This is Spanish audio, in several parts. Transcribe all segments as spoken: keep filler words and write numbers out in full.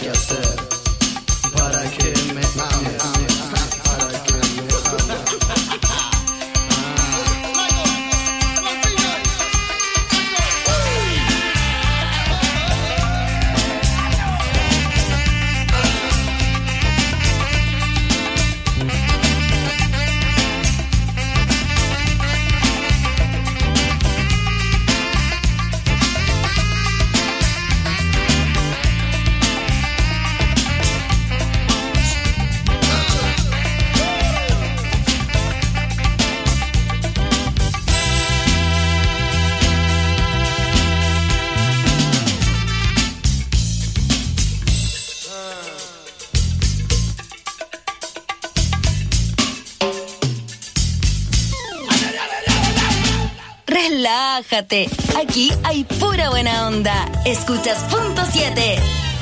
que hacer para que me ames, para que me ames. Relájate, aquí hay pura buena onda. Escuchas Punto siete.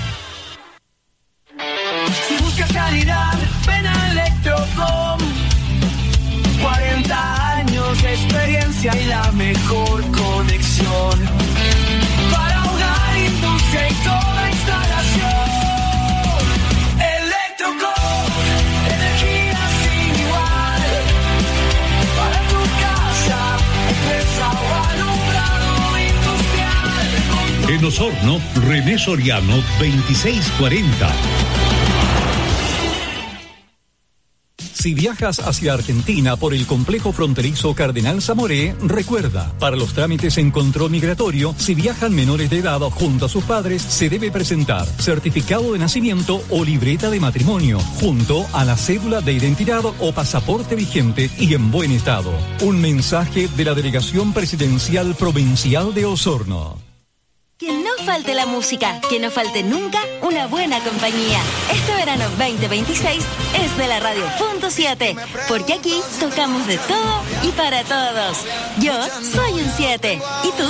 Si buscas calidad, ven a Electrocom. cuarenta años de experiencia y la mejor conexión para hogar, industria y toda instalación. Electrocom, energía sin igual para tu casa, empresa o alumbrado industrial. En Osorno, René Soriano, veintiséis cuarenta. Si viajas hacia Argentina por el complejo fronterizo Cardenal Zamoré, recuerda, para los trámites en control migratorio, si viajan menores de edad junto a sus padres, se debe presentar certificado de nacimiento o libreta de matrimonio, junto a la cédula de identidad o pasaporte vigente y en buen estado. Un mensaje de la Delegación Presidencial Provincial de Osorno. Que no falte la música, que no falte nunca una buena compañía. Este verano veinte veintiséis es de la radio Punto siete, porque aquí tocamos de todo y para todos. Yo soy un siete. ¿Y tú?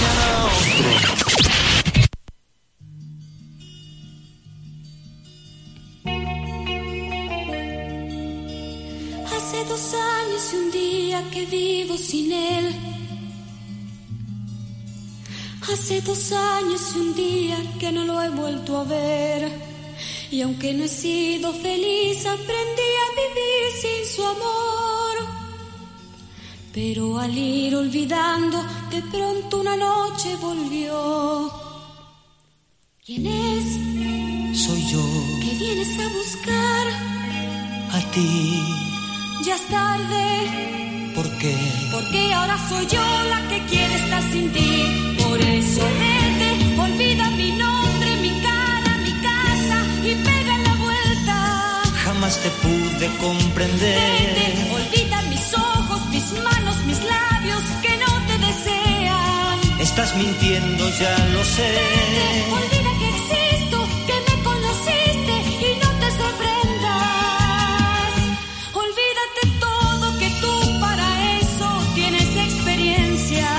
Hace dos años y un día que vivo sin él. Hace dos años y un día que no lo he vuelto a ver. Y aunque no he sido feliz, aprendí a vivir sin su amor. Pero al ir olvidando, de pronto una noche volvió. ¿Quién es? Soy yo. ¿Qué vienes a buscar? A ti. Ya es tarde. ¿Por qué? Porque ahora soy yo la que quiere estar sin ti. Por eso vete, olvida mi nombre, mi cara, mi casa y pega la vuelta. Jamás te pude comprender. Vete, olvida mis ojos, mis manos, mis labios que no te desean. Estás mintiendo, ya lo sé. Vete, olvida que existo, que me conociste y no te sorprendas. Olvídate todo, que tú para eso tienes experiencia.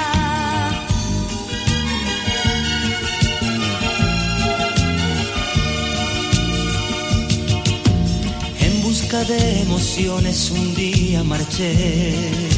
En busca de emociones un día marché,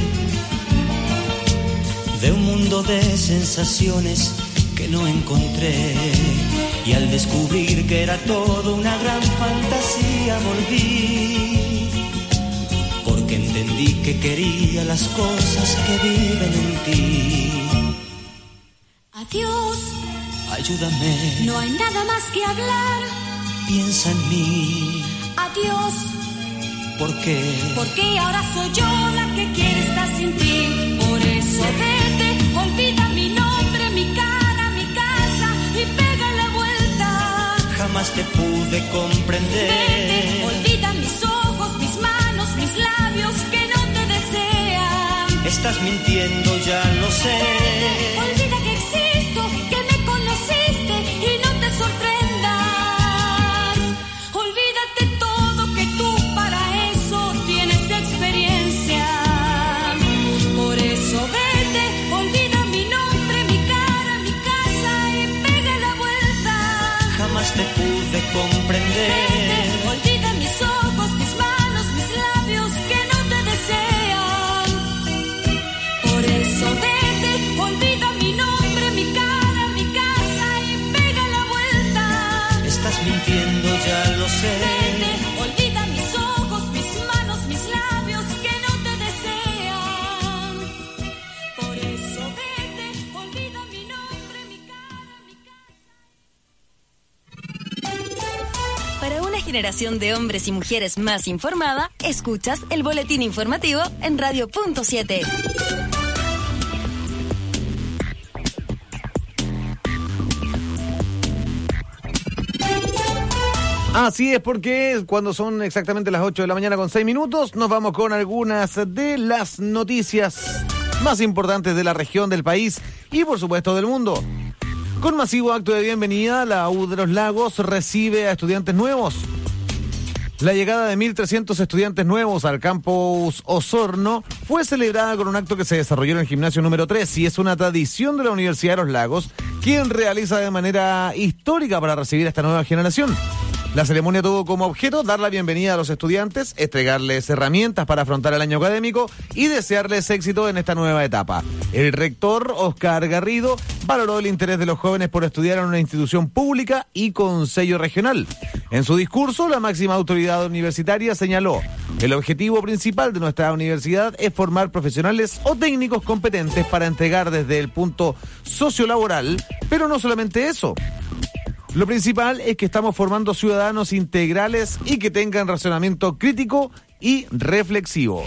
de un mundo de sensaciones que no encontré, y al descubrir que era todo una gran fantasía volví, porque entendí que quería las cosas que viven en ti. Adiós, ayúdame, no hay nada más que hablar. Piensa en mí. Adiós, ¿por qué? Porque ahora soy yo la que quiere estar sin ti. Por eso vete, olvida mi nombre, mi cara, mi casa y pega la vuelta. Jamás te pude comprender. Vete, olvida mis ojos, mis manos, mis labios que no te desean. Estás mintiendo, ya lo sé. Vete, olvida que existo, que me conociste y no te sorprendas. Olvídate todo, que tú para eso tienes experiencia. Por eso vete, olvida mi nombre, mi cara, mi casa y pega la vuelta. Jamás te pude comprender. Vete, olvida mis ojos, mis manos, mis labios que no te desean. Por eso vete, olvida mi entiendo, ya lo sé. Vete, olvida mis ojos, mis manos, mis labios que no te desean. Por eso vete, olvida mi nombre, mi cara, mi casa. Para una generación de hombres y mujeres más informada, escuchas el boletín informativo en Radio Punto siete. Así es, porque cuando son exactamente las ocho de la mañana con seis minutos, nos vamos con algunas de las noticias más importantes de la región, del país y por supuesto del mundo. Con masivo acto de bienvenida, la U de los Lagos recibe a estudiantes nuevos. La llegada de mil trescientos estudiantes nuevos al campus Osorno fue celebrada con un acto que se desarrolló en el gimnasio número tres y es una tradición de la Universidad de los Lagos, quien realiza de manera histórica para recibir a esta nueva generación. La ceremonia tuvo como objeto dar la bienvenida a los estudiantes, entregarles herramientas para afrontar el año académico y desearles éxito en esta nueva etapa. El rector, Oscar Garrido, valoró el interés de los jóvenes por estudiar en una institución pública y con sello regional. En su discurso, la máxima autoridad universitaria señaló: el objetivo principal de nuestra universidad es formar profesionales o técnicos competentes para entregar desde el punto sociolaboral, pero no solamente eso. Lo principal es que estamos formando ciudadanos integrales y que tengan razonamiento crítico y reflexivo.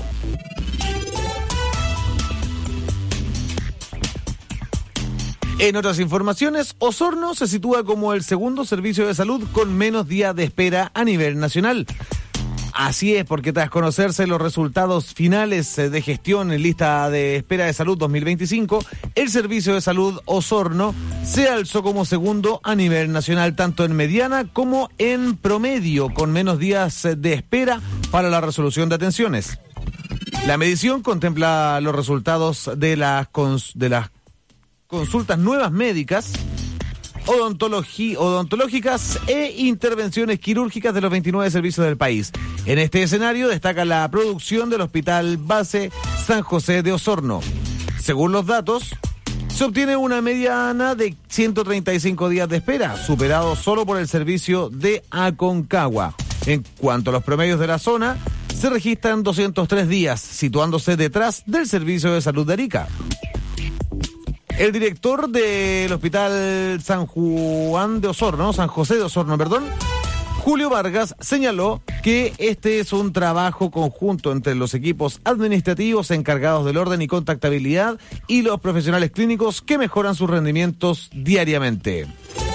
En otras informaciones, Osorno se sitúa como el segundo servicio de salud con menos días de espera a nivel nacional. Así es, porque tras conocerse los resultados finales de gestión en lista de espera de salud dos mil veinticinco, el Servicio de Salud Osorno se alzó como segundo a nivel nacional, tanto en mediana como en promedio, con menos días de espera para la resolución de atenciones. La medición contempla los resultados de las, cons- de las consultas nuevas médicas, Odontología, odontológicas e intervenciones quirúrgicas de los veintinueve servicios del país. En este escenario destaca la producción del Hospital Base San José de Osorno. Según los datos, se obtiene una mediana de ciento treinta y cinco días de espera, superado solo por el servicio de Aconcagua. En cuanto a los promedios de la zona, se registran doscientos tres días, situándose detrás del Servicio de Salud de Arica. El director del Hospital San Juan de Osorno, San José de Osorno, perdón, Julio Vargas, señaló que este es un trabajo conjunto entre los equipos administrativos encargados del orden y contactabilidad y los profesionales clínicos que mejoran sus rendimientos diariamente.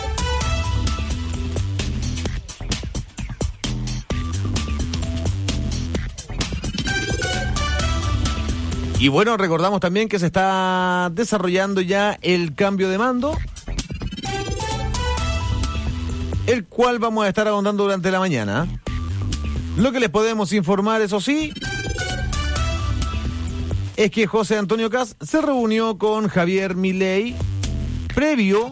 Y bueno, recordamos también que se está desarrollando ya el cambio de mando, el cual vamos a estar ahondando durante la mañana. Lo que les podemos informar, eso sí, es que José Antonio Cast se reunió con Javier Milei previo...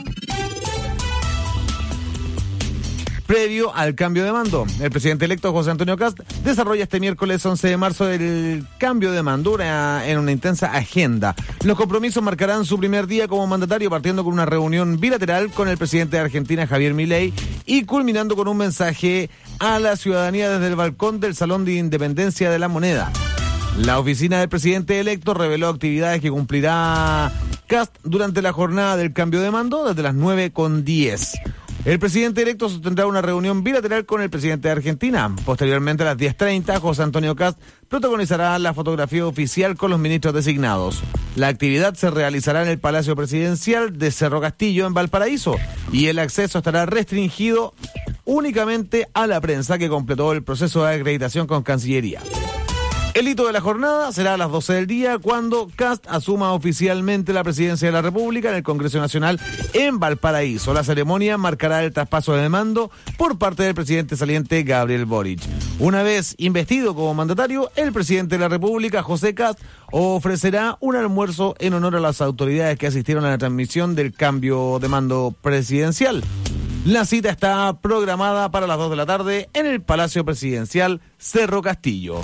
Previo al cambio de mando. El presidente electo José Antonio Cast desarrolla este miércoles once de marzo el cambio de mando una, en una intensa agenda. Los compromisos marcarán su primer día como mandatario, partiendo con una reunión bilateral con el presidente de Argentina, Javier Milei, y culminando con un mensaje a la ciudadanía desde el balcón del Salón de Independencia de la Moneda. La oficina del presidente electo reveló actividades que cumplirá Cast durante la jornada del cambio de mando desde las nueve con diez. El presidente electo sostendrá una reunión bilateral con el presidente de Argentina. Posteriormente, a las diez treinta, José Antonio Cast protagonizará la fotografía oficial con los ministros designados. La actividad se realizará en el Palacio Presidencial de Cerro Castillo, en Valparaíso, y el acceso estará restringido únicamente a la prensa que completó el proceso de acreditación con Cancillería. El hito de la jornada será a las doce del día, cuando Cast asuma oficialmente la presidencia de la República en el Congreso Nacional en Valparaíso. La ceremonia marcará el traspaso de mando por parte del presidente saliente Gabriel Boric. Una vez investido como mandatario, el presidente de la República, José Cast, ofrecerá un almuerzo en honor a las autoridades que asistieron a la transmisión del cambio de mando presidencial. La cita está programada para las dos de la tarde en el Palacio Presidencial Cerro Castillo.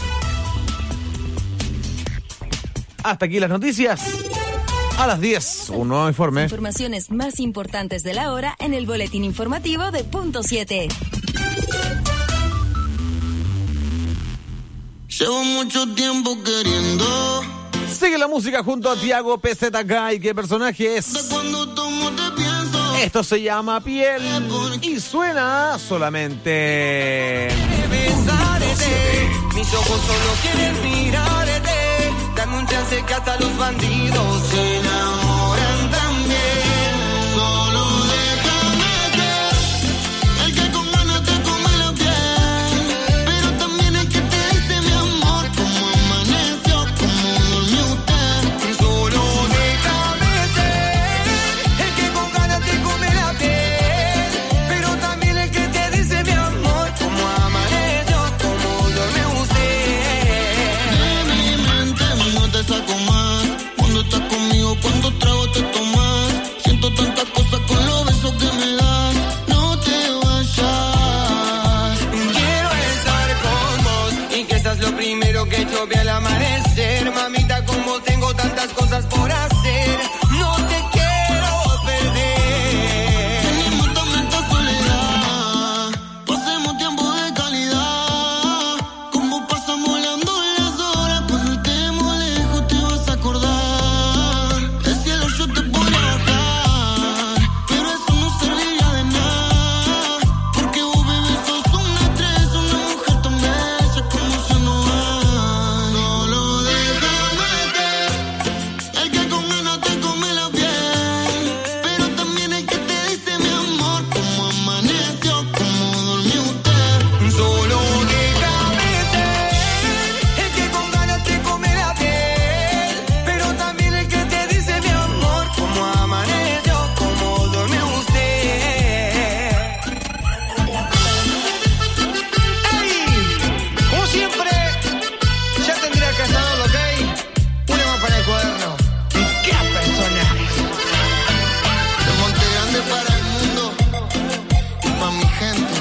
Hasta aquí las noticias. A las diez, un nuevo informe. Informaciones más importantes de la hora en el boletín informativo de Punto siete. Llevo mucho tiempo queriendo. Sigue la música junto a Tiago P Z K. ¿Y qué personaje es? De cuando tomo te pienso. Esto se llama Piel y suena solamente. Mis ojos solo quieren mirarte. Dame un chance que hasta los bandidos se enamoran también. Solo déjame ser el que con ganas te come la piel, pero también el que te dice mi amor, como amaneció, como durmió usted. Solo déjame ser el que con ganas te come la piel, pero también el que te dice mi amor, como amaneció, como duerme usted. De mi mente no te saco más. Cuando estás conmigo, cuando trago te tomas. Siento tantas cosas con los besos que me das. No te vayas. Quiero estar con vos y que seas lo primero que yo ve al amanecer. Mamita, como tengo tantas cosas por hacer, no te quiero perder. Tenemos tanta soledad, pasemos tiempo de calidad. Como pasan volando las horas, cuando estemos lejos te vas a acordar. El cielo yo te podría bajar, pero eso no serviría de nada. Porque vos, bebé, sos una estrella, una mujer tan bella como yo no hay. Solo déjame ser el que con ganas te come la piel, pero también el que te dice mi amor, como amaneció, como durmió usted. Solo déjame ser el que con ganas te come la piel, pero también el que te dice mi amor, como amaneció, como duerme usted. ¡Ey! Como siempre, ya tendría que saberlo, ¿ok? Una más para el cuaderno. ¿Y qué personaje? De Monte Grande para el mundo y pa' mi gente.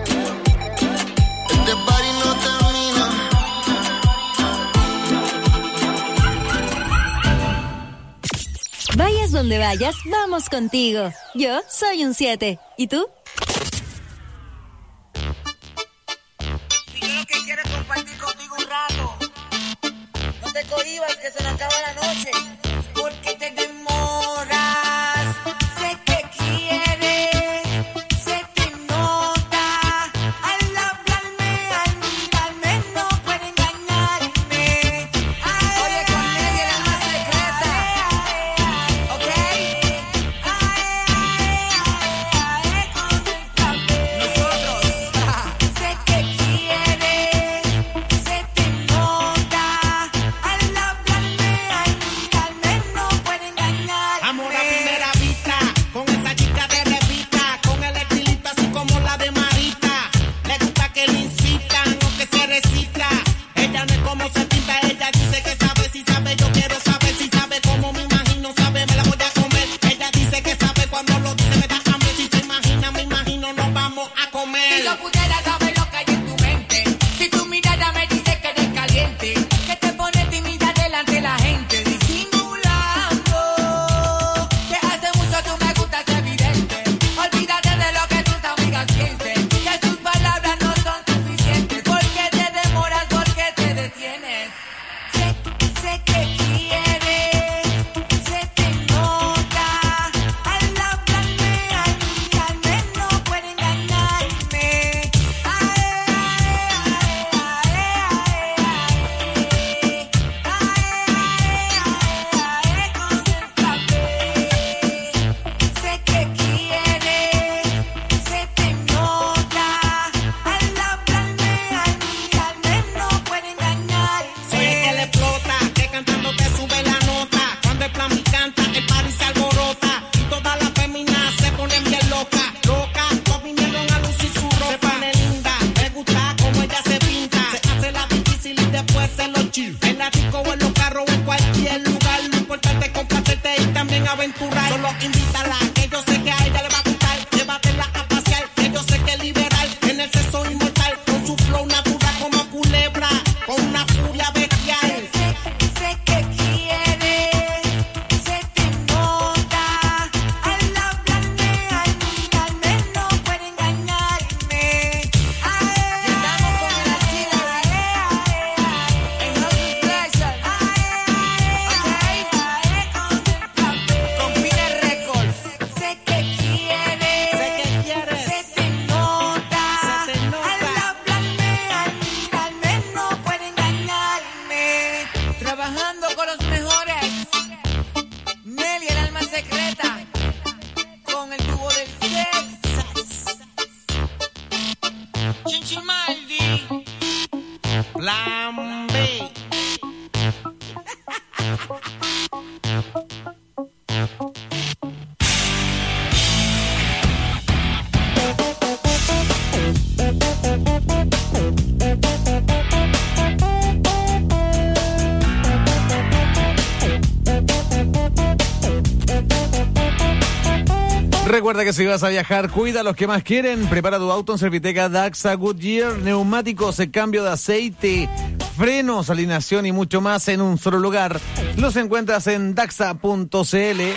Este party no termina. Vayas donde vayas, vamos contigo. Yo soy un siete. ¿Y tú? Si yo lo que quiero es compartir contigo un rato. No te cohibas que se nos acaba la noche. Porque te demoras. Sé que quieres. Sé que nota. Al hablarme, al mirarme, no puede engañarme. Oye, con ella la más secreta. ¿Ok? Nosotros. Sé que quieres. Se te nota. Al hablarme, al mirarme, no puede engañarme. Amor a primera vista, con esa chica de revista, con el estilito así como la de Marita. Le gusta que le incitan o que se recita. Ella no es como se pinta, ella dice que sabe, si sabe, yo quiero saber si sabe cómo me imagino, sabe, me la voy a comer. Ella dice que sabe cuando lo dice, me da hambre, si se imagina, me imagino, nos vamos a comer. Si yo pudiera saber lo que hay en tu mente, si tu mirada me dice que eres caliente, que te pone tímida delante de la gente, disimulando, que hace mucho tú me gustas evidente. Olvídate de lo que tus amigas piensen, que sus palabras no son suficientes, porque te demoras, porque te detienes. Sé, sé que quieres, se te nota, al hablarme, al mirarme, no puede engañarme. Chinchimaldi, Plan B. Recuerda que si vas a viajar, cuida a los que más quieren. Prepara tu auto en Serviteca Daxa Goodyear. Neumáticos, cambio de aceite, frenos, alineación y mucho más en un solo lugar. Los encuentras en daxa punto c l.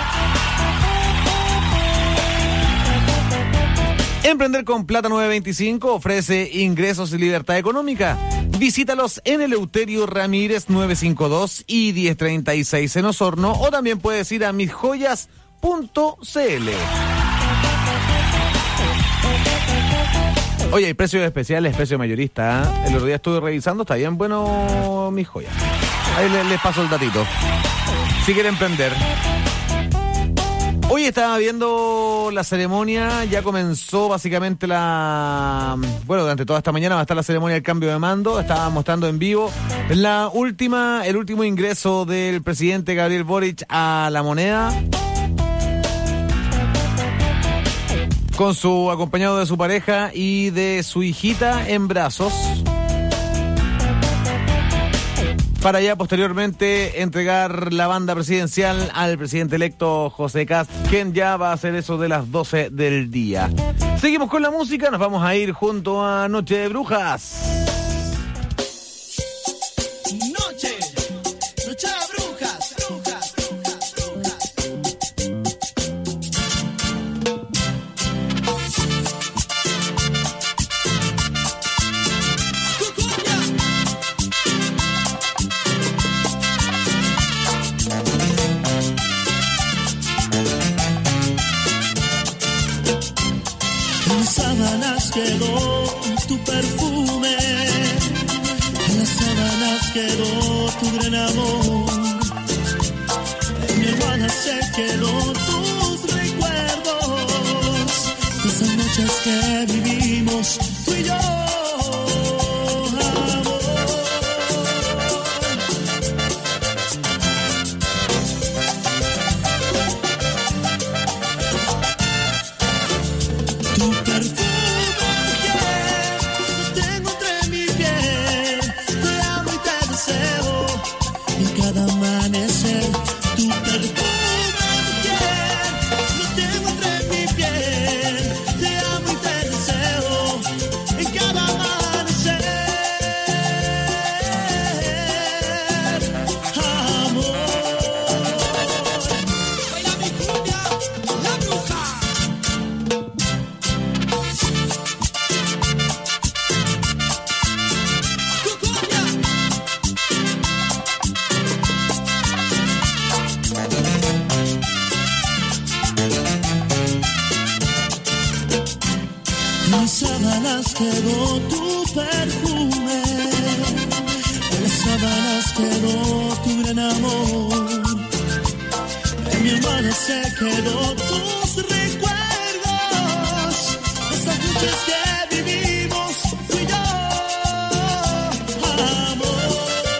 Emprender con Plata novecientos veinticinco ofrece ingresos y libertad económica. Visítalos en Eleuterio Ramírez novecientos cincuenta y dos y diez treinta y seis en Osorno, o también puedes ir a mis joyas punto c l. Oye, hay precios especiales, precio mayorista, ¿eh? El otro día estuve revisando, está bien bueno mis joyas. Ahí les, les paso el datito. Si quieren emprender. Hoy estaba viendo la ceremonia, ya comenzó básicamente la... Bueno, durante toda esta mañana va a estar la ceremonia del cambio de mando, estaba mostrando en vivo la última, el último ingreso del presidente Gabriel Boric a la moneda, con su acompañado de su pareja y de su hijita en brazos, para ya posteriormente entregar la banda presidencial al presidente electo José Kast, quien ya va a hacer eso de las doce del día. Seguimos con la música, nos vamos a ir junto a Noche de Brujas. Noche, noche de brujas, brujas, brujas, brujas. En las sábanas quedó tu perfume, en las sábanas quedó tu gran amor, en mi almohada se quedó tus recuerdos, de esas noches que vivimos tú y yo. Quedó tu perfume, en las sábanas quedó tu gran amor, en mi almohada se quedó tus recuerdos, esas noches que vivimos tú y yo, amor.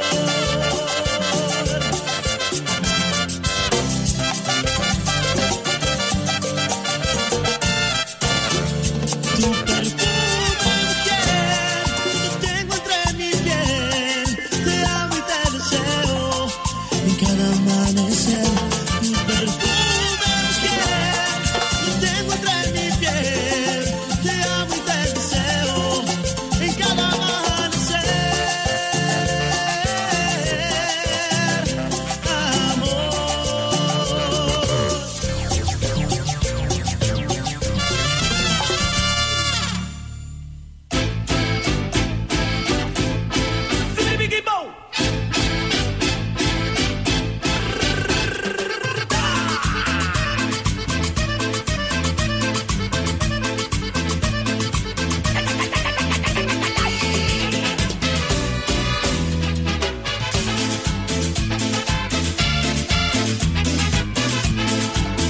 Tu perfume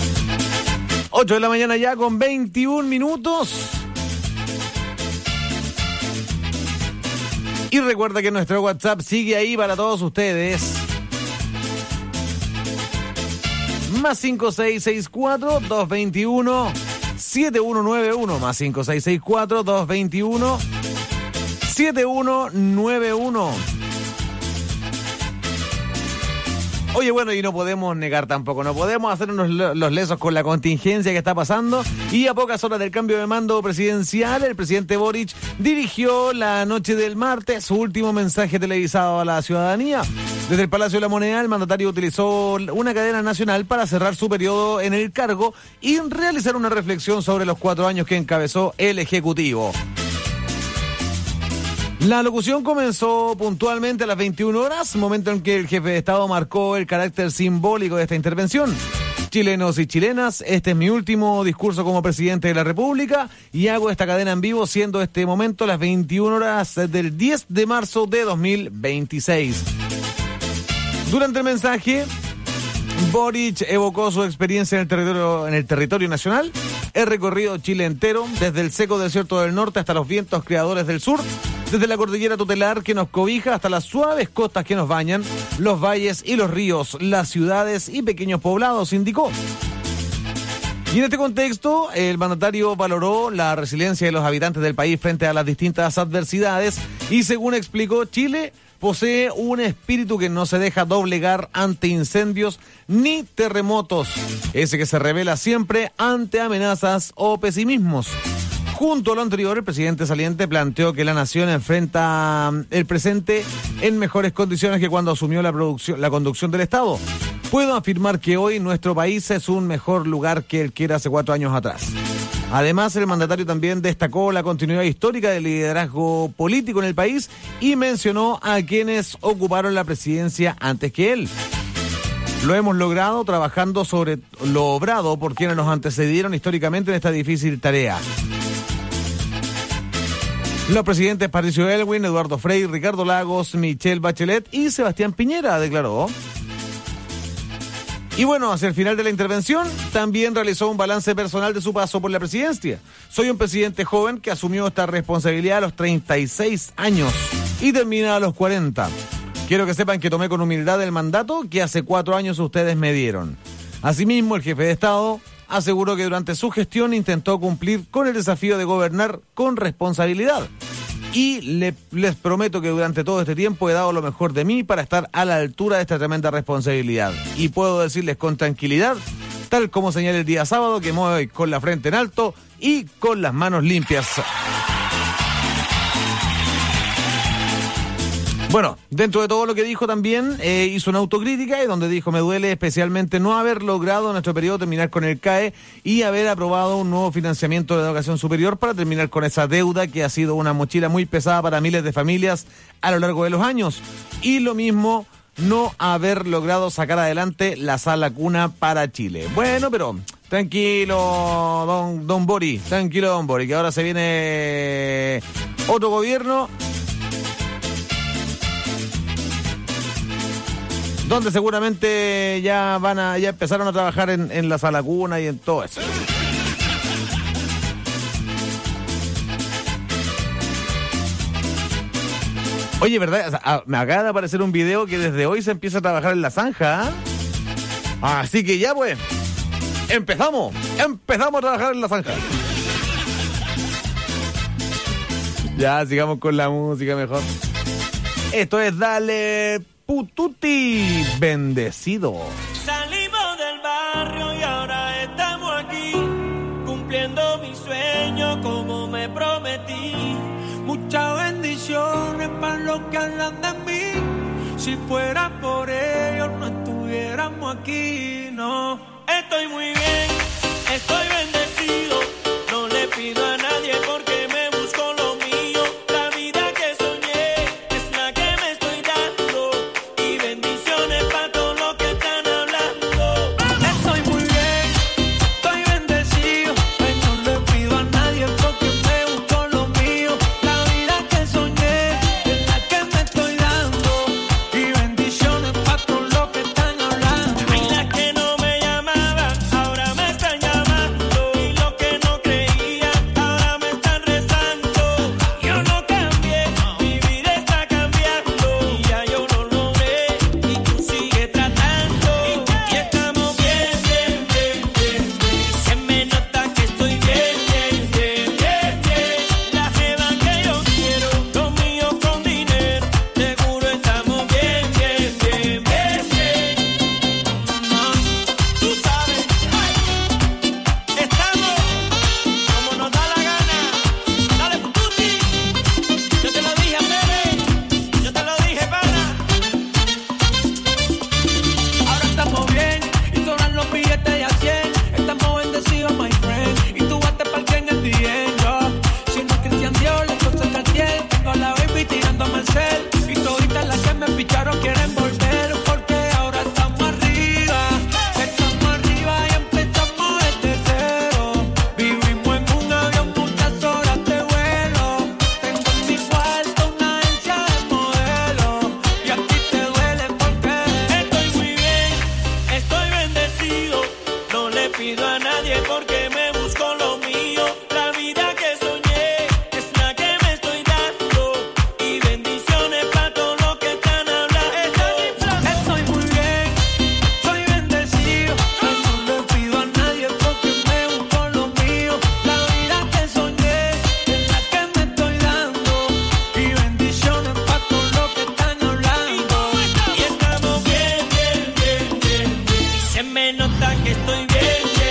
ocho de la mañana ya con veintiún minutos. Y recuerda que nuestro WhatsApp sigue ahí para todos ustedes. Más cinco seis seis cuatro, dos dos uno, siete uno nueve uno. Más cinco seis seis cuatro, dos dos uno, siete uno nueve uno. Oye, bueno, y no podemos negar tampoco, no podemos hacernos los lesos con la contingencia que está pasando. Y a pocas horas del cambio de mando presidencial, el presidente Boric dirigió la noche del martes su último mensaje televisado a la ciudadanía. Desde el Palacio de la Moneda, el mandatario utilizó una cadena nacional para cerrar su periodo en el cargo y realizar una reflexión sobre los cuatro años que encabezó el Ejecutivo. La locución comenzó puntualmente a las veintiuna horas, momento en que el jefe de Estado marcó el carácter simbólico de esta intervención. Chilenos y chilenas, este es mi último discurso como presidente de la República y hago esta cadena en vivo siendo este momento las veintiuna horas del diez de marzo de dos mil veintiséis. Durante el mensaje, Boric evocó su experiencia en el territorio, en el territorio nacional, el recorrido Chile entero, desde el seco desierto del norte hasta los vientos creadores del sur, desde la cordillera tutelar que nos cobija hasta las suaves costas que nos bañan, los valles y los ríos, las ciudades y pequeños poblados, indicó. Y en este contexto, el mandatario valoró la resiliencia de los habitantes del país frente a las distintas adversidades y, según explicó, Chile posee un espíritu que no se deja doblegar ante incendios ni terremotos, ese que se revela siempre ante amenazas o pesimismos. Junto a lo anterior, el presidente saliente planteó que la nación enfrenta el presente en mejores condiciones que cuando asumió la, producción, la conducción del Estado. Puedo afirmar que hoy nuestro país es un mejor lugar que el que era hace cuatro años atrás. Además, el mandatario también destacó la continuidad histórica del liderazgo político en el país y mencionó a quienes ocuparon la presidencia antes que él. Lo hemos logrado trabajando sobre lo obrado por quienes nos antecedieron históricamente en esta difícil tarea. Los presidentes Patricio Aylwin, Eduardo Frei, Ricardo Lagos, Michelle Bachelet y Sebastián Piñera, declaró. Y bueno, hacia el final de la intervención, también realizó un balance personal de su paso por la presidencia. Soy un presidente joven que asumió esta responsabilidad a los treinta y seis años y termina a los cuarenta. Quiero que sepan que tomé con humildad el mandato que hace cuatro años ustedes me dieron. Asimismo, el jefe de Estado aseguró que durante su gestión intentó cumplir con el desafío de gobernar con responsabilidad. Y le, les prometo que durante todo este tiempo he dado lo mejor de mí para estar a la altura de esta tremenda responsabilidad. Y puedo decirles con tranquilidad, tal como señalé el día sábado, que me voy con la frente en alto y con las manos limpias. Bueno, dentro de todo lo que dijo también, eh, hizo una autocrítica y donde dijo, me duele especialmente no haber logrado en nuestro periodo terminar con el C A E y haber aprobado un nuevo financiamiento de la educación superior para terminar con esa deuda que ha sido una mochila muy pesada para miles de familias a lo largo de los años. Y lo mismo, no haber logrado sacar adelante la sala cuna para Chile. Bueno, pero tranquilo, don, don Bori, tranquilo, don Bori, que ahora se viene otro gobierno donde seguramente ya van a, ya empezaron a trabajar en, en la sala cuna y en todo eso. Oye, ¿verdad? O sea, me acaba de aparecer un video que desde hoy se empieza a trabajar en la zanja, ¿eh? Así que ya pues, empezamos, empezamos a trabajar en la zanja. Ya, sigamos con la música mejor. Esto es Dale Pututi, bendecido. Salimos del barrio y ahora estamos aquí, cumpliendo mi sueño como me prometí. Muchas bendiciones para los que hablan de mí. Si fuera por ellos no estuviéramos aquí, no. Estoy muy bien, estoy bendecido. No le pido a nadie porque me busco lo mío. La vida que soñé es la que me estoy dando. Y bendiciones para todos los que están hablando. Estoy muy bien, estoy bendecido. Pues no le pido a nadie porque me busco lo mío. La vida que soñé es la que me estoy dando. Y bendiciones para todos los que están hablando. Hay las que no me llamaban, ahora me están llamando. Y los que no hacer. Y toditas las que me picharon quieren volver, porque ahora estamos arriba, estamos arriba y empezamos desde cero. Vivimos en un avión, muchas horas de vuelo. Tengo en mi cuarto una agencia de modelos, y a ti te duele porque estoy muy bien, estoy bendecido. No le pido a nadie porque me busco lo mío. La vida que soñé es la que me estoy dando, y bendiciones para todos los que están hablando. Estoy muy bien, soy bendecido. No le pido a nadie porque me busco lo mío. La vida que soñé es la que me estoy dando, y bendiciones para todos los que están hablando. Y estamos bien, bien, bien, bien, bien. Y se me nota que estoy bien.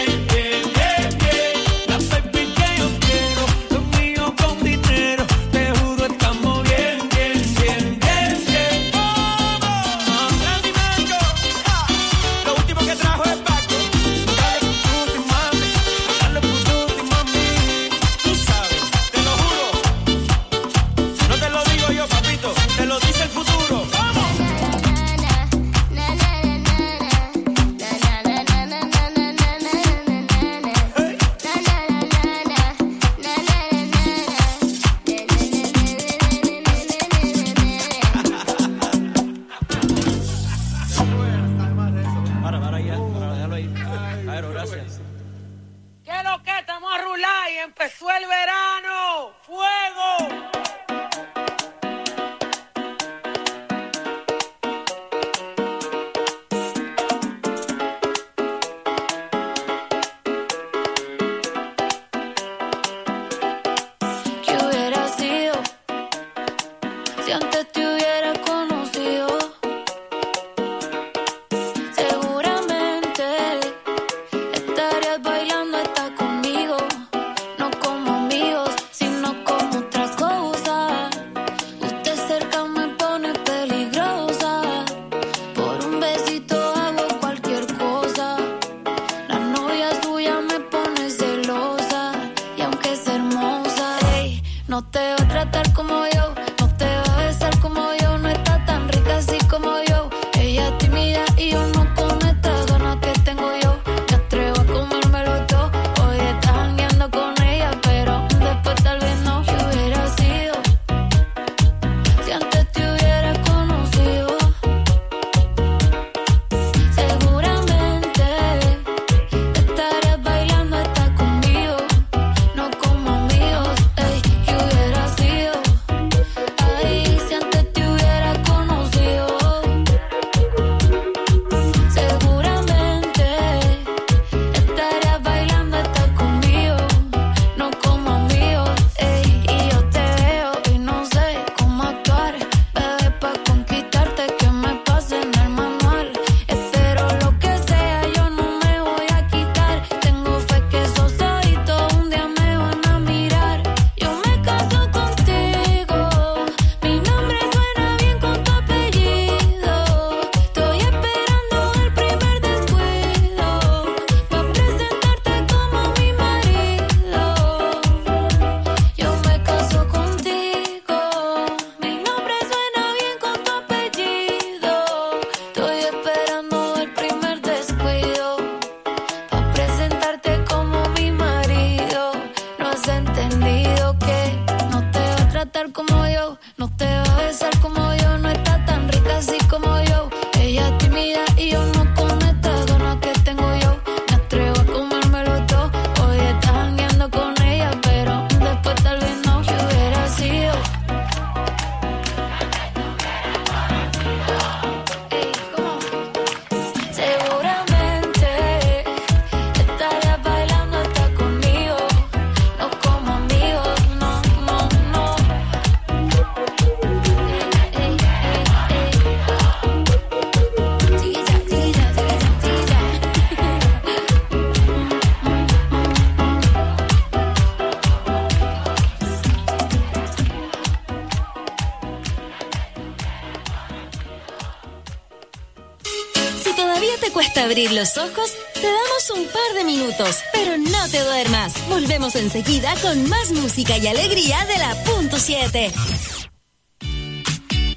te cuesta abrir los ojos, te damos un par de minutos, pero no te duermas. Volvemos enseguida con más música y alegría de la punto siete.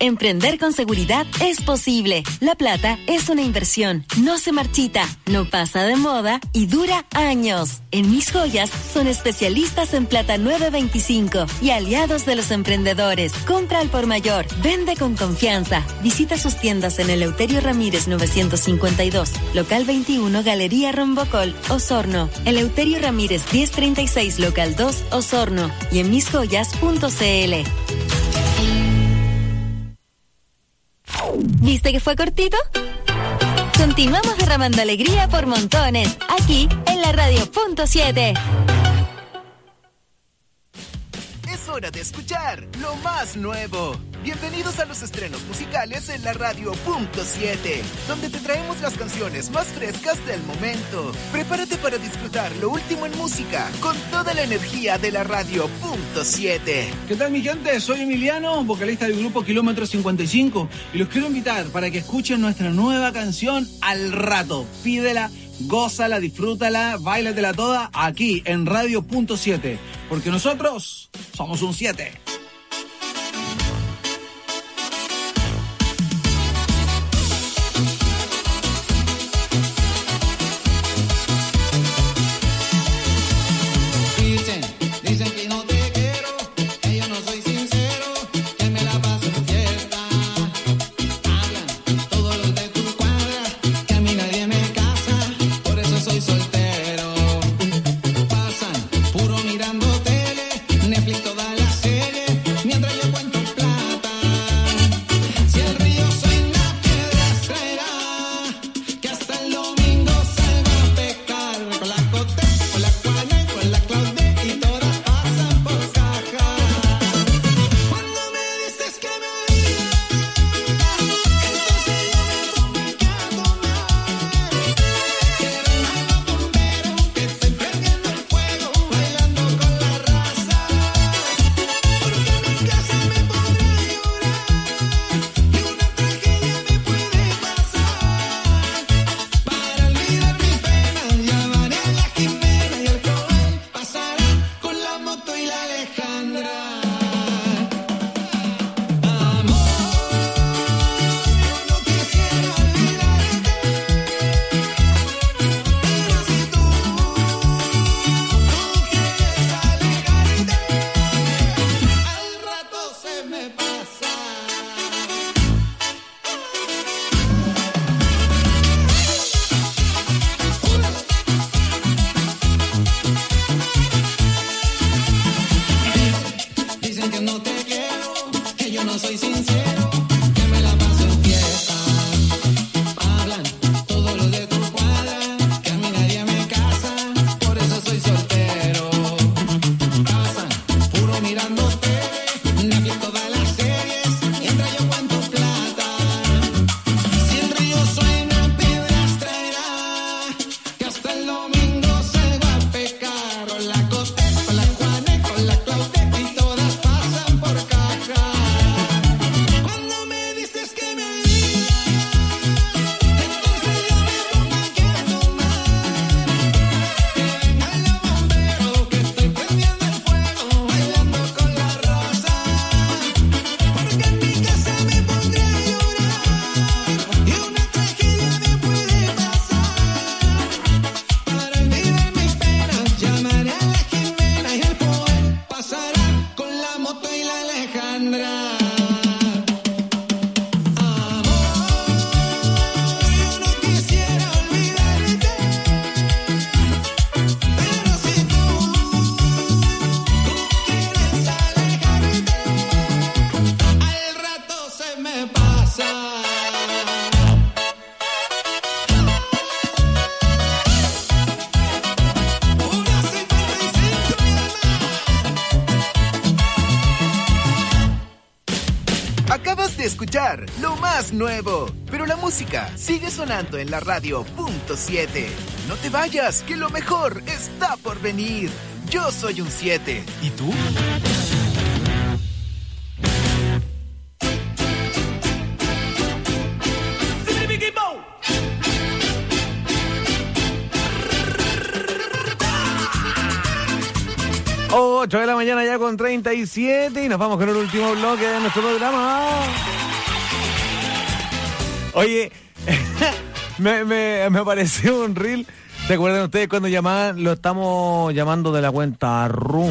Emprender con seguridad es posible. La plata es una inversión, no se marchita, no pasa de moda y dura años. En Mis Joyas son especialistas en plata nueve veinticinco y aliados de los emprendedores. Compra al por mayor, vende con confianza. Visita sus tiendas en Eleuterio Ramírez novecientos cincuenta y dos, local veintiuno, Galería Rombocol, Osorno. Eleuterio Ramírez diez treinta y seis, local dos, Osorno. Y en mis joyas punto c l. ¿Viste que fue cortito? Continuamos derramando alegría por montones, aquí en la radio punto siete. Es hora de escuchar lo más nuevo. Bienvenidos a los estrenos musicales en la radio punto siete, donde te traemos las canciones más frescas del momento. Prepárate para disfrutar lo último en música con toda la energía de la radio punto siete. ¿Qué tal, mi gente? Soy Emiliano, vocalista del grupo Kilómetro cincuenta y cinco, y los quiero invitar para que escuchen nuestra nueva canción Al Rato. Pídela, gózala, disfrútala, báilatela toda aquí en radio punto siete, porque nosotros somos un siete. Escuchar lo más nuevo, pero la música sigue sonando en la radio punto siete. No te vayas, que lo mejor está por venir. Yo soy un siete. ¿Y tú? ocho de la mañana ya con treinta y siete y nos vamos con el último bloque de nuestro programa. Oye, me, me, me apareció un reel. ¿Se acuerdan ustedes cuando llamaban? Lo estamos llamando de la cuenta R U.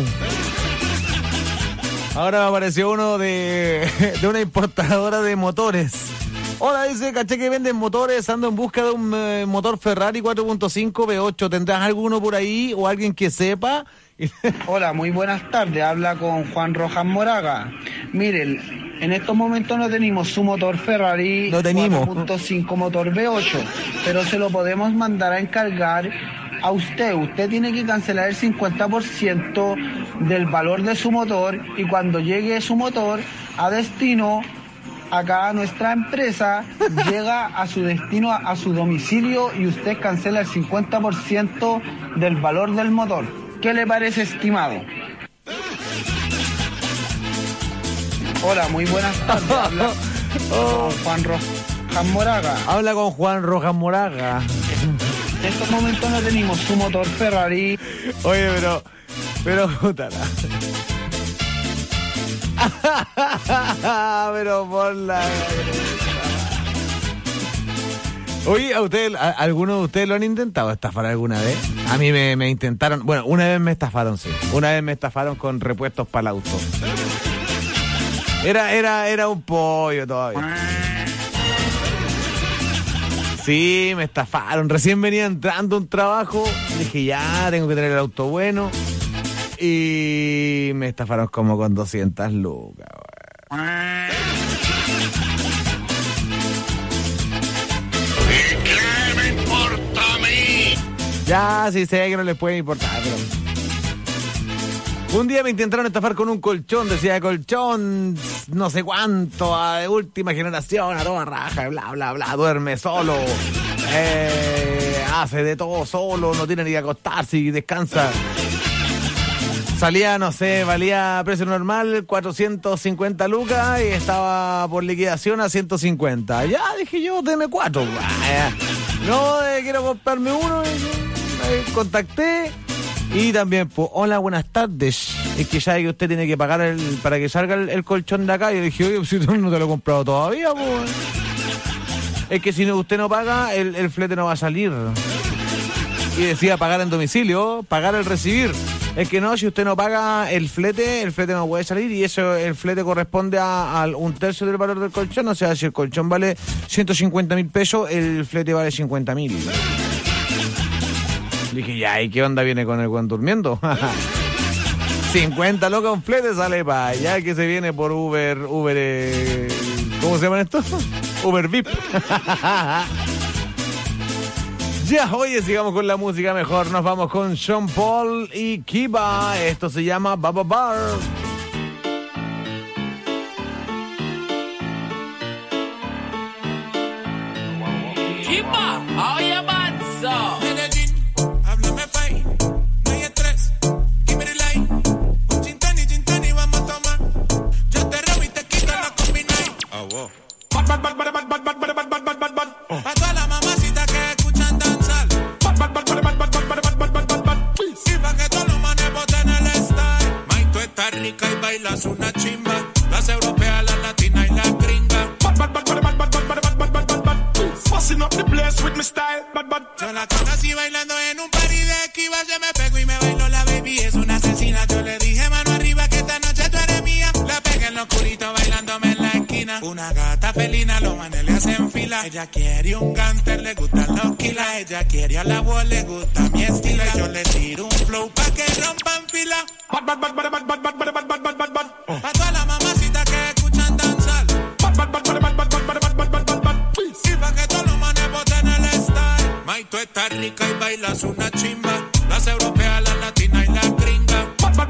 Ahora me apareció uno de, de una importadora de motores. Hola, dice, caché que venden motores, ando en busca de un eh, motor Ferrari cuatro punto cinco V ocho. ¿Tendrás alguno por ahí o alguien que sepa? Hola, muy buenas tardes. Habla con Juan Rojas Moraga. Miren, en estos momentos no tenemos su motor Ferrari no tenemos. cuatro punto cinco motor V ocho, pero se lo podemos mandar a encargar a usted. Usted tiene que cancelar el cincuenta por ciento del valor de su motor y cuando llegue su motor a destino, acá nuestra empresa llega a su destino, a, a su domicilio y usted cancela el cincuenta por ciento del valor del motor. ¿Qué le parece, estimado? Hola, muy buenas tardes. Habla con Juan Rojas Moraga. Habla con Juan Rojas Moraga. En estos momentos no tenemos su motor Ferrari. Oye, pero... Pero, puta pero por la... Oye, ¿a usted, a, ¿alguno de ustedes lo han intentado estafar alguna vez? A mí me, me intentaron... Bueno, una vez me estafaron, sí. Una vez me estafaron con repuestos para el auto. Era, era, era un pollo todavía. Sí, me estafaron. Recién venía entrando a un trabajo. Dije, ya, tengo que tener el auto bueno. Y me estafaron como con doscientas lucas. ¿Y qué me importa a mí? Ya, sí sé que no les puede importar, pero... Un día me intentaron estafar con un colchón, decía colchón, no sé cuánto, de última generación, a toda raja, bla, bla, bla, duerme solo, eh, hace de todo solo, no tiene ni que acostarse y descansa. Salía, no sé, valía precio normal, cuatrocientos cincuenta lucas y estaba por liquidación a ciento cincuenta. Ya, dije yo, deme cuatro. No, eh, quiero comprarme uno, eh, contacté. Y también, pues, hola, buenas tardes. Es que ya que usted tiene que pagar el, para que salga el, el colchón de acá. Y le dije, oye, si no te lo he comprado todavía, pues. Es que si no, usted no paga, el, el flete no va a salir. Y decía pagar en domicilio, pagar el recibir. Es que no, si usted no paga el flete, el flete no puede salir. Y eso, el flete corresponde a, a un tercio del valor del colchón. O sea, si el colchón vale ciento cincuenta mil pesos, el flete vale cincuenta mil. Dije, ya, ¿y qué onda viene con el buen durmiendo? cincuenta locas un flete sale para allá que se viene por Uber, Uber, eh, ¿cómo se llaman estos? Uber V I P. Ya, oye, sigamos con la música mejor. Nos vamos con Sean Paul y Kiba. Esto se llama Baba Bar. Kiba, oye, Banzo. A todas las mamacitas que escuchan danzar. Y pa' que todos los manes boten el style. May, tú estás rica y bailas una chimba. Las europeas, las latinas y las gringas. Busting up the place with my style. Yo la conocí bailando en un party de Kiba. Yo me pego y me bailo, la baby es una asesina. Yo le dije mano arriba que esta noche tú eres mía. La pegué en lo oscurito bailándome en la esquina. Una gata felina, los manes le hacen fila. Ella quiere un gánster, le gustan los kilas. Ella quiere a la voz, le gusta mi estilo. Yo le tiro un flow pa' que rompan fila. A todas las mamacitas que escuchan danzar. Y pa' que todos los manes boten el style. May, tú estás rica y bailas una chimba. Las europeas, las latinas y las gringas.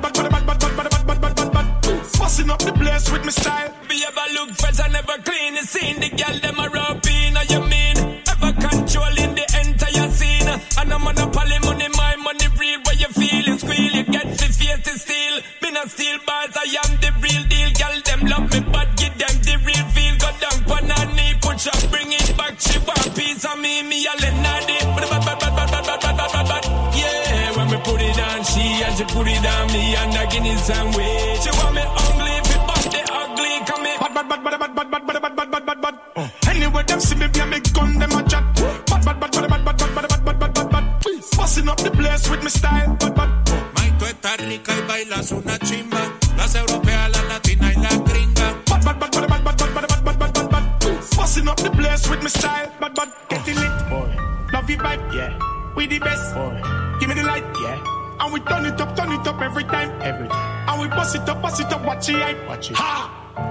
Busting up the place with my style. Be ever look fresh and never clean. You seen the girl them a rub in. You mean ever controlling the entire scene. And I'm on a poly money, my money real. Where you feel it squeal, you get the face to steal. Me not steal bars, I am the real deal. Girl them love me, but give them the real feel. Go down on her knee, push up, bring it back. She want piece of me, me a Lenardi. Yeah, when me put it on, she a she put it on me and a Guinness sandwich. She want me ugly, if it bust the ugly, come me bad, bad, bad, bad, bad, bad, bad, bad, bad, bad, bad, bad. Oh. Anyway, them see me, be a me gun, them a chat. Bad, bad, bad, bad, bad, bad, bad, bad, bad, bad, bad, bad. Busting up the place with me style, bad, bad. May, tú estás rica y bailas una chimba. Las europeas, la latina y la gringa. Bad, bad, bad, bad, bad, bad, bad, bad, bad, bad, bad, bad. Busting up the place with me style, bad, bad. Getting lit, boy. Love you vibe, yeah. We the best, boy. Give me the light, yeah. And we turn it up, turn it up every time, every time. And we bust it up, bust it up, watch it, hype, watch it. Ha!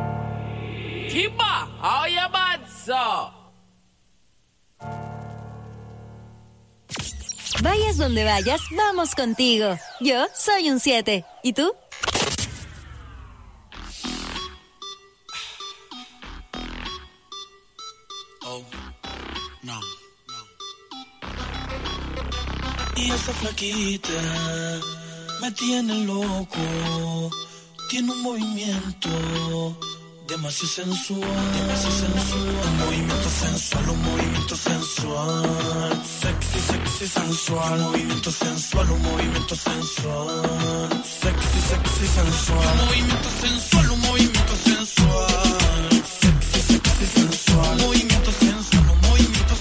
Kiba, how you bad, so? Vayas donde vayas, vamos contigo. Yo soy un siete. ¿Y tú? Oh, no, no. Y esa flaquita me tiene loco. Tiene un movimiento demasiado sensual, demasiado sensual. Un movimiento sensual, un movimiento sensual. Sexy, sexy, sensual. Un movimiento sensual, un movimiento sensual. Sexy, sexy, sensual. Un movimiento sensual, un movimiento sensual. Sexy, sexy, sensual. Un movimiento sensual, un movimiento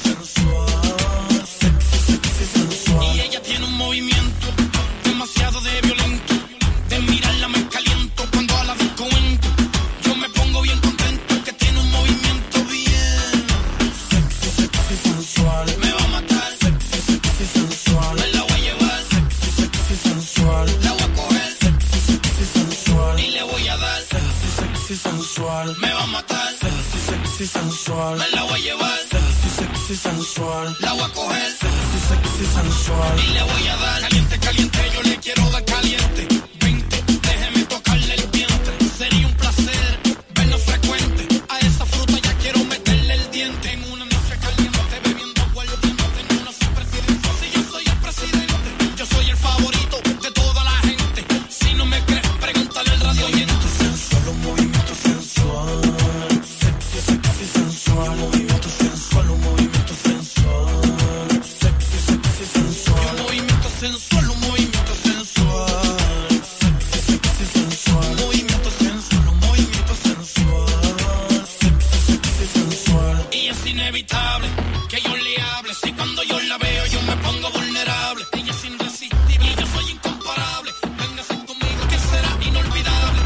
sensual. Sexy, sexy, sensual. Y ella tiene un movimiento demasiado de violento. De mirarla me caliento cuando a la disco entro. Yo me pongo bien contento que tiene un movimiento bien sexy, sexy, sensual. Me va a matar. Sexy, sexy, sensual. Me la voy a llevar. Sexy, sexy, sensual. La voy a coger. Sexy, sexy, sensual. Y le voy a dar. Sexy, sexy, sensual. Me va a matar. Sexy, sexy, sensual. Me la voy a llevar. Sexy, sexy, sensual. La voy a coger. Sexy, sexy, sensual. Y le voy a dar. Caliente, caliente, yo le quiero dar caliente. Vente, déjeme tocarle el vientre. Sería un placer vernos frecuente. A esa fruta ya quiero meterle el diente. En una noche caliente, bebiendo aguardiente. En una soy presidente, si yo soy el presidente. Yo soy el favorito de toda la gente. Si no me crees, pregúntale al radio oyente. Sensual, un movimiento sensual. Sexy, sexy, sensual. Un movimiento sensual, un movimiento sensual. Sexy, sexy, sensual. Un movimiento sensual, un movimiento sensual. Sexy, sexy, sensual. Un movimiento sensual, un movimiento sensual. Sexy, sexy, sensual. Y es inevitable que yo le hable. Si cuando yo la veo yo me pongo vulnerable. Ella es irresistible y yo soy incomparable. Véngase conmigo que será inolvidable.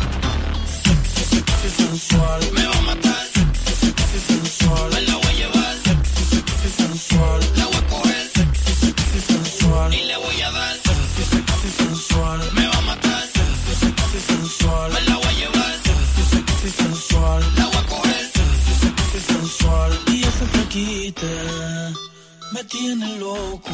Sexy, sexy, sensual. Me va a matar. Sexy, sexy, sensual. Me la voy a llevar. Sexy, sexy, sensual. La voy a coger. Sexy, sexy, sensual. Y le voy a dar. Sexy, sexy, sensual. Me va a matar. Sexy, sexy, sensual. Me la voy a llevar. Sexy, sexy, sensual. La voy a coger. Sexy, sexy, sensual. Y esa flaquita me tiene loco.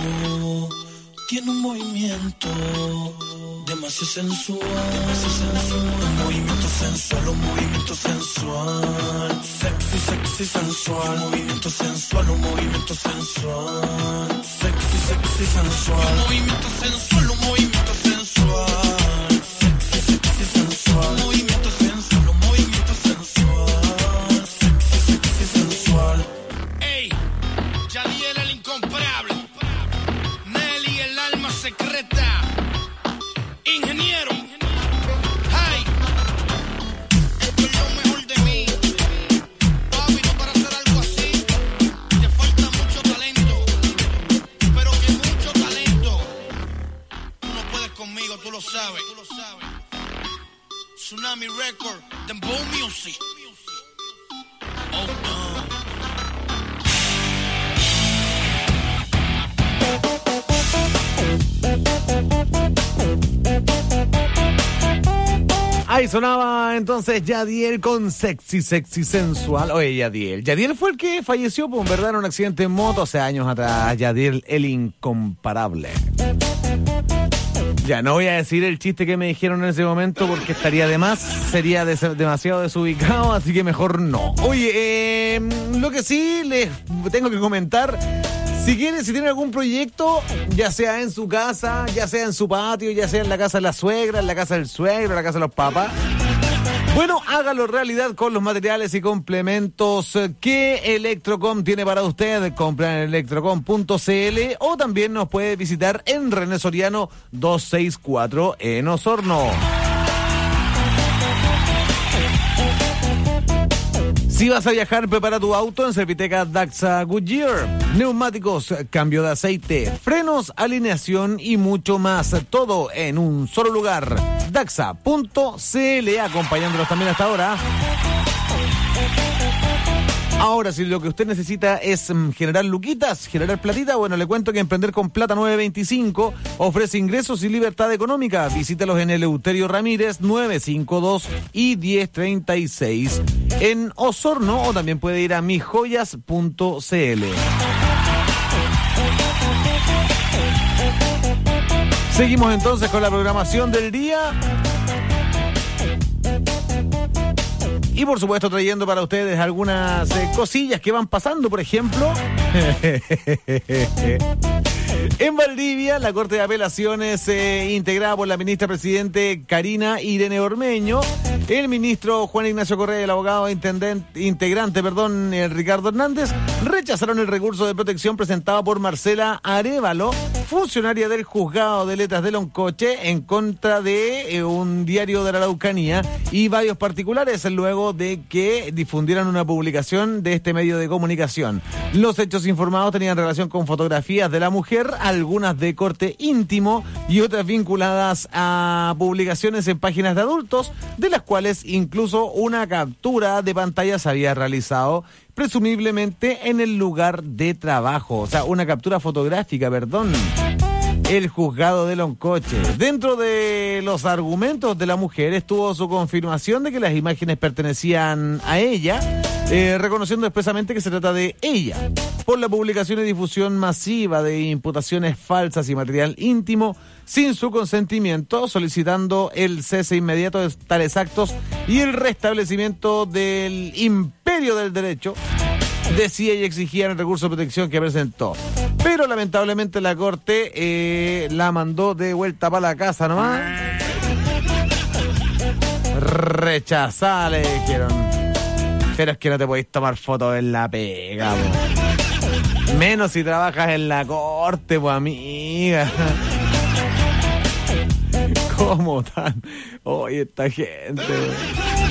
Tiene un movimiento demasiado sensual, demasiado sensual. Un movimiento sensual, un movimiento sensual. Sexy, sexy, sensual. Un movimiento sensual, un movimiento sensual. Sexy, sexy, sensual. Un movimiento sensual, un movimiento sensual. Sexy, sexy, sensual. Un movimiento sensual, un movimiento sensual. Sexy, sexy, sensual. Ey, Yadiel el incomparable. Nelly el alma secreta. Ingeniero. Hey, esto es lo mejor de mí. Papi, no para hacer algo así. Te falta mucho talento. Pero que mucho talento. Tú no puedes conmigo, tú lo sabes. Tsunami Record, Dembow Music. Oh no. Ahí sonaba entonces Yadiel con Sexy, Sexy, Sensual. Oye, Yadiel. Yadiel fue el que falleció, por verdad, en un accidente en moto hace años atrás. Yadiel, el incomparable. Ya, no voy a decir el chiste que me dijeron en ese momento porque estaría de más, sería des- demasiado desubicado, así que mejor no. Oye, eh, lo que sí les tengo que comentar, si quieren, si tienen algún proyecto, ya sea en su casa, ya sea en su patio, ya sea en la casa de la suegra, en la casa del suegro, en la casa de los papás, Bueno, hágalo realidad con los materiales y complementos que Electrocom tiene para usted. Compra en electrocom punto c l o también nos puede visitar en René Soriano doscientos sesenta y cuatro en Osorno. Si vas a viajar, prepara tu auto en Serviteca Daxa Goodyear. Neumáticos, cambio de aceite, frenos, alineación y mucho más. Todo en un solo lugar. Daxa punto c l, acompañándolos también hasta ahora. Ahora, si lo que usted necesita es generar luquitas, generar platita, bueno, le cuento que Emprender con Plata nueve veinticinco ofrece ingresos y libertad económica. Visítalos en Eleuterio Ramírez nueve cincuenta y dos y diez treinta y seis en Osorno, o también puede ir a mis joyas punto c l. Seguimos entonces con la programación del día. Y por supuesto trayendo para ustedes algunas eh, cosillas que van pasando, por ejemplo. En Valdivia, la Corte de Apelaciones eh, integrada por la ministra presidente Karina Irene Ormeño, el ministro Juan Ignacio Correa y el abogado intendente, integrante perdón, eh, Ricardo Hernández, rechazaron el recurso de protección presentado por Marcela Arévalo, funcionaria del juzgado de letras de Loncoche, en contra de eh, un diario de la Araucanía y varios particulares, luego de que difundieran una publicación de este medio de comunicación. Los hechos informados tenían relación con fotografías de la mujer, algunas de corte íntimo y otras vinculadas a publicaciones en páginas de adultos, de las cuales incluso una captura de pantalla se había realizado, presumiblemente en el lugar de trabajo. O sea, una captura fotográfica, perdón. El juzgado de Loncoche. Dentro de los argumentos de la mujer estuvo su confirmación de que las imágenes pertenecían a ella, eh, reconociendo expresamente que se trata de ella, por la publicación y difusión masiva de imputaciones falsas y material íntimo sin su consentimiento, solicitando el cese inmediato de tales actos y el restablecimiento del imperio del derecho. Decía y exigía el recurso de protección que presentó. Pero lamentablemente la Corte eh, la mandó de vuelta para la casa nomás. Rechazada, le dijeron. Pero es que no te podéis tomar fotos en la pega, po. Menos si trabajas en la Corte, pues, amiga. ¿Cómo tan? Oye, esta gente, po.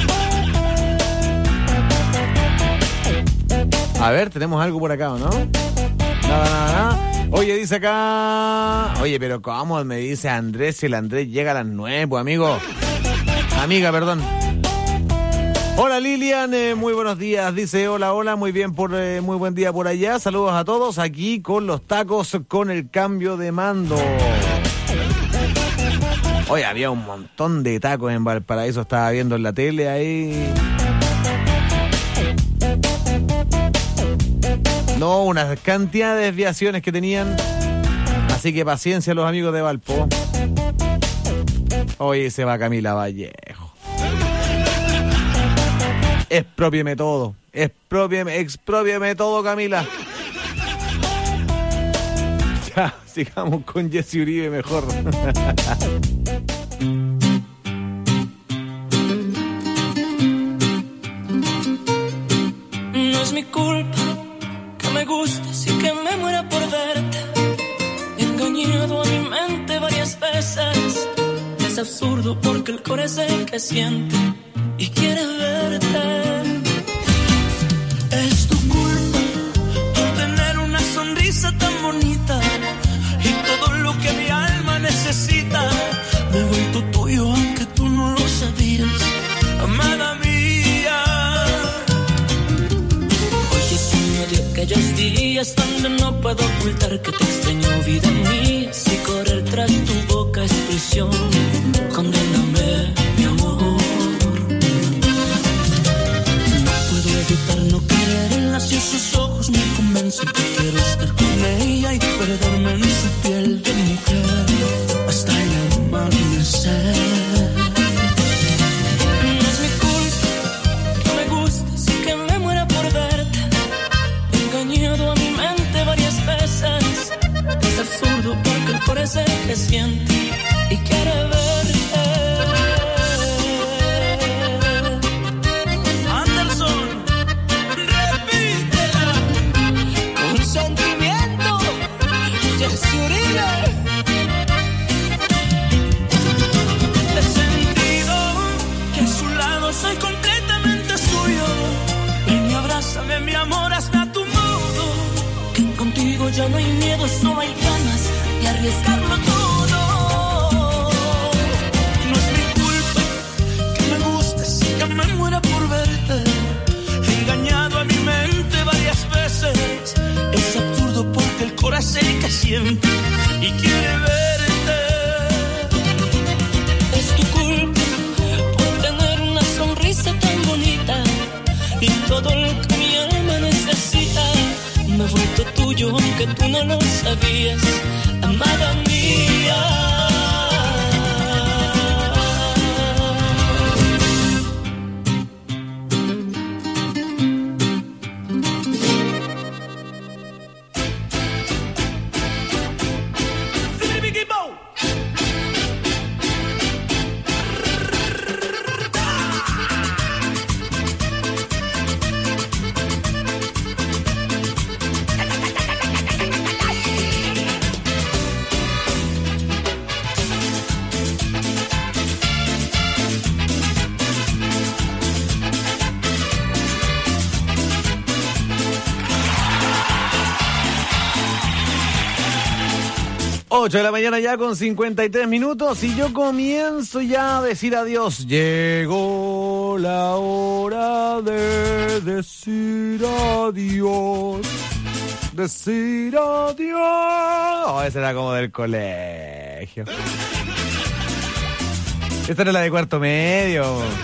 A ver, tenemos algo por acá, ¿o no? Nada, nada, nada. Oye, dice acá... Oye, pero ¿cómo me dice Andrés si el Andrés llega a las nueve, pues, amigo? Amiga, perdón. Hola, Lilian, eh, muy buenos días. Dice, hola, hola, muy bien, por eh, muy buen día por allá. Saludos a todos aquí con los tacos con el cambio de mando. Oye, había un montón de tacos en Valparaíso, estaba viendo en la tele ahí... No, una cantidad de desviaciones que tenían. Así que paciencia a los amigos de Valpo. Oye, se va Camila Vallejo. Expropieme todo. Expropieme, expropieme todo, Camila. Ya, sigamos con Jesse Uribe mejor. No es mi culpa que me gustes y que me muera por verte. He engañado a mi mente varias veces. Es absurdo porque el corazón es el que siente y quiere verte. Es tu culpa por tener una sonrisa tan bonita y todo lo que mi alma necesita. Me he vuelto tuyo aunque tú no lo sabías, amada mía. Aquellos días donde no puedo ocultar que te extraño, vida mía. Si correr tras tu boca es prisión, condéname, mi amor. No puedo evitar no quererla si esos ojos me convencen que quiero estar con ella y perderme en su piel de mujer hasta el amanecer. A mi mente varias veces. Es absurdo porque el corazón que siente y quiere verte. Contigo ya no hay miedo, solo hay ganas de arriesgarlo todo. No es mi culpa que me gustes y que me muera por verte. He engañado a mi mente varias veces. Es absurdo porque el corazón es el que siente y quiere verte. Es tu culpa por tener una sonrisa tan bonita y todo lo que mi alma necesita. Me he vuelto tuyo aunque tú no lo sabías, amada mía. ocho de la mañana ya con cincuenta y tres minutos y yo comienzo ya a decir adiós. Llegó la hora de decir adiós. Decir adiós. Oh, esa era como del colegio. Esta era la de cuarto medio.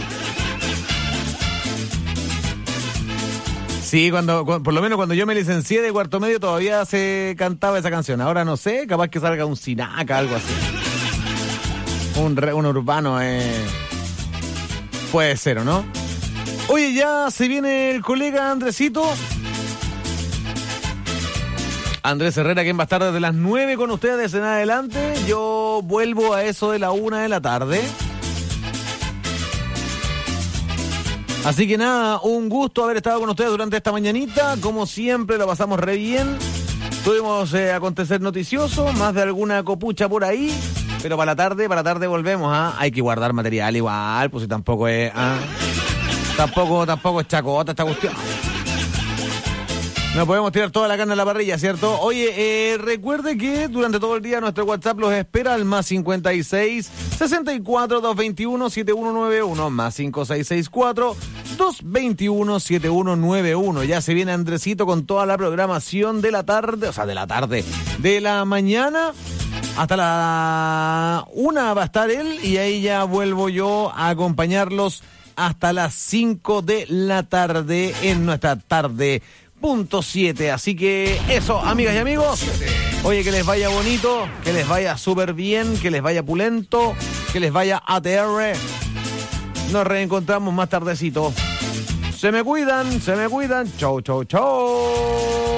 Sí, cuando, cuando, por lo menos cuando yo me licencié de cuarto medio todavía se cantaba esa canción. Ahora no sé, capaz que salga un Sinaca, algo así. Un, re, un urbano, eh. Puede ser, ¿o no? Oye, ya se viene el colega Andresito. Andrés Herrera, quien va a estar desde las nueve con ustedes en adelante. Yo vuelvo a eso de la una de la tarde. Así que nada, un gusto haber estado con ustedes durante esta mañanita. Como siempre, lo pasamos re bien. Tuvimos eh, acontecer noticioso, más de alguna copucha por ahí. Pero para la tarde, para la tarde volvemos, ¿ah? Hay que guardar material igual, pues si tampoco es... ¿ah? Tampoco, tampoco es chacota esta cuestión. No podemos tirar toda la carne a la parrilla, ¿cierto? Oye, eh, recuerde que durante todo el día nuestro WhatsApp los espera al más cincuenta y seis, sesenta y cuatro, doscientos veintiuno, setenta y uno noventa y uno, más cinco seis seis cuatro, doscientos veintiuno, setenta y uno noventa y uno. Ya se viene Andresito con toda la programación de la tarde, o sea, de la tarde, de la mañana hasta la una va a estar él y ahí ya vuelvo yo a acompañarlos hasta las cinco de la tarde en nuestra tarde punto siete. Así que eso, amigas y amigos. Oye, que les vaya bonito, que les vaya súper bien, que les vaya pulento, que les vaya A T R. Nos reencontramos más tardecito. Se me cuidan, se me cuidan. Chau, chau, chau.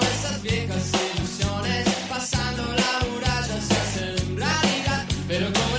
Pero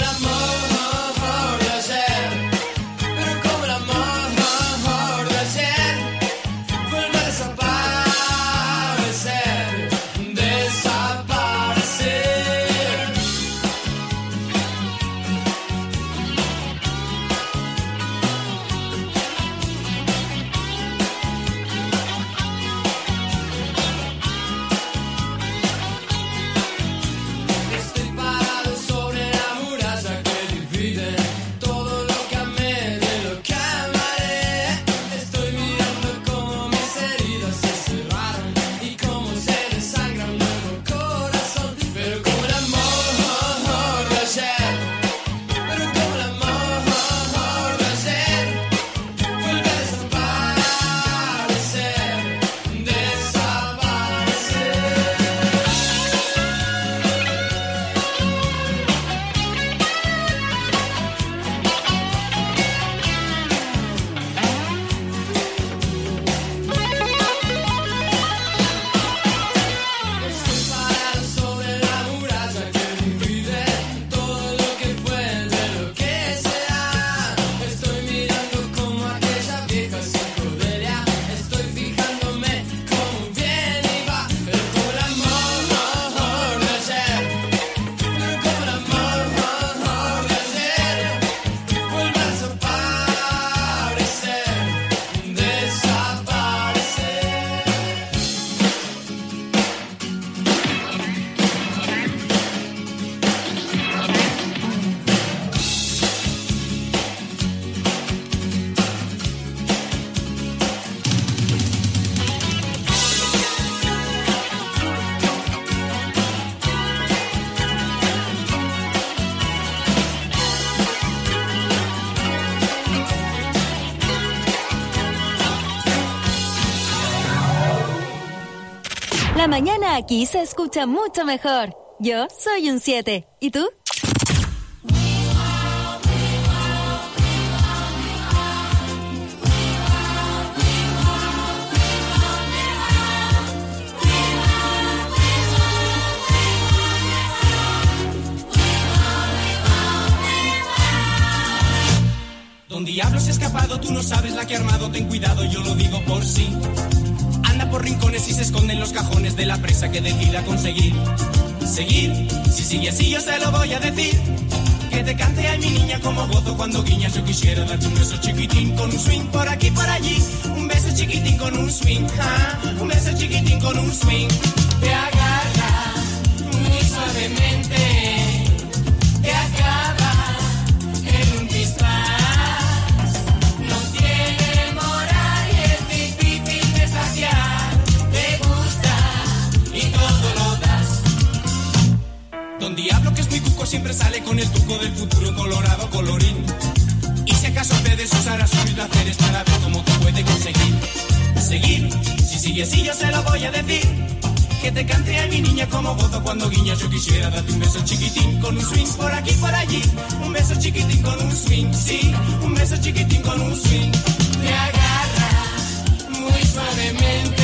mañana aquí se escucha mucho mejor. Yo soy un siete. ¿Y tú? Don Diablo se ha escapado, tú no sabes la que ha armado, ten cuidado, yo lo digo por sí. Anda por rincones y se esconde en los cajones de la presa que decida conseguir. Seguir, si sigue así yo se lo voy a decir. Que te cante ay mi niña como gozo cuando guiñas. Yo quisiera darte un beso chiquitín con un swing por aquí por allí. Un beso chiquitín con un swing, ah, un beso chiquitín con un swing. Te agarra muy suavemente, te acaba en un pispás. Don Diablo, que es muy cuco, siempre sale con el truco del futuro colorado colorín. Y si acaso puedes usar a sus placeres para ver cómo te puede conseguir. Seguir, si sigue así yo se lo voy a decir. Que te cante a mi niña como gozo cuando guiñas. Yo quisiera darte un beso chiquitín con un swing por aquí por allí. Un beso chiquitín con un swing, sí, un beso chiquitín con un swing. Te agarra muy suavemente.